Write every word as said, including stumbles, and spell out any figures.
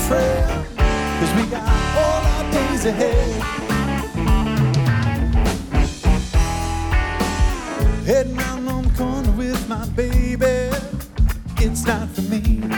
friend, 'cause we got all our days ahead. Heading round on the corner with my baby, it's not for me.